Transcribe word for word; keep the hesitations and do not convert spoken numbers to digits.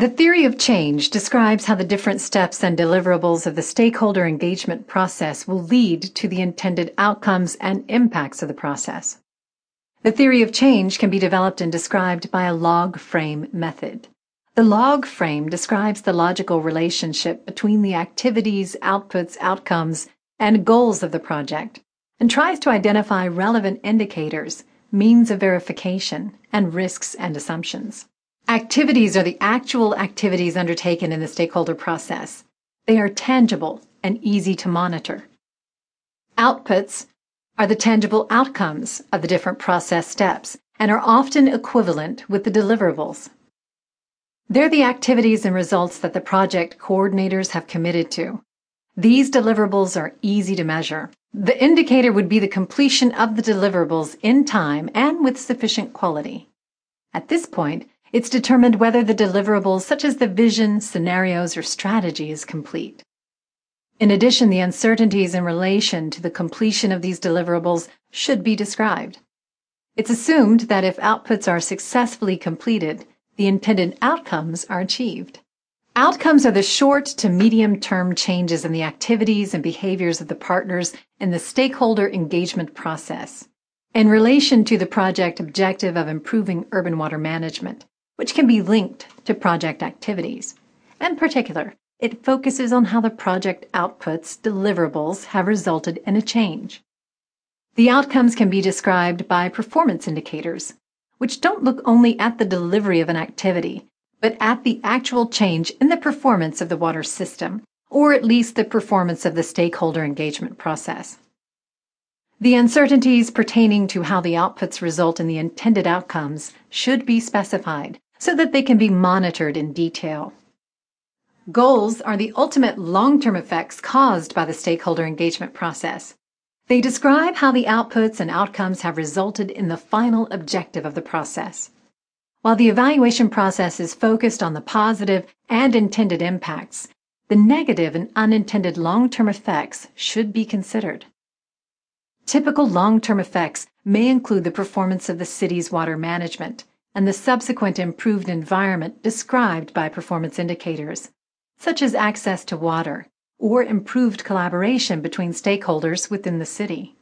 The theory of change describes how the different steps and deliverables of the stakeholder engagement process will lead to the intended outcomes and impacts of the process. The theory of change can be developed and described by a log frame method. The log frame describes the logical relationship between the activities, outputs, outcomes, and goals of the project, and tries to identify relevant indicators, means of verification, and risks and assumptions. Activities are the actual activities undertaken in the stakeholder process. They are tangible and easy to monitor. Outputs are the tangible outcomes of the different process steps and are often equivalent with the deliverables. They're the activities and results that the project coordinators have committed to. These deliverables are easy to measure. The indicator would be the completion of the deliverables in time and with sufficient quality. At this point, it's determined whether the deliverables, such as the vision, scenarios, or strategy, is complete. In addition, the uncertainties in relation to the completion of these deliverables should be described. It's assumed that if outputs are successfully completed, the intended outcomes are achieved. Outcomes are the short to medium-term changes in the activities and behaviors of the partners in the stakeholder engagement process in relation to the project objective of improving urban water management, which can be linked to project activities. In particular, it focuses on how the project outputs, deliverables, have resulted in a change. The outcomes can be described by performance indicators, which don't look only at the delivery of an activity, but at the actual change in the performance of the water system, or at least the performance of the stakeholder engagement process. The uncertainties pertaining to how the outputs result in the intended outcomes should be specified so that they can be monitored in detail. Goals are the ultimate long-term effects caused by the stakeholder engagement process. They describe how the outputs and outcomes have resulted in the final objective of the process. While the evaluation process is focused on the positive and intended impacts, the negative and unintended long-term effects should be considered. Typical long-term effects may include the performance of the city's water management and the subsequent improved environment described by performance indicators, such as access to water or improved collaboration between stakeholders within the city.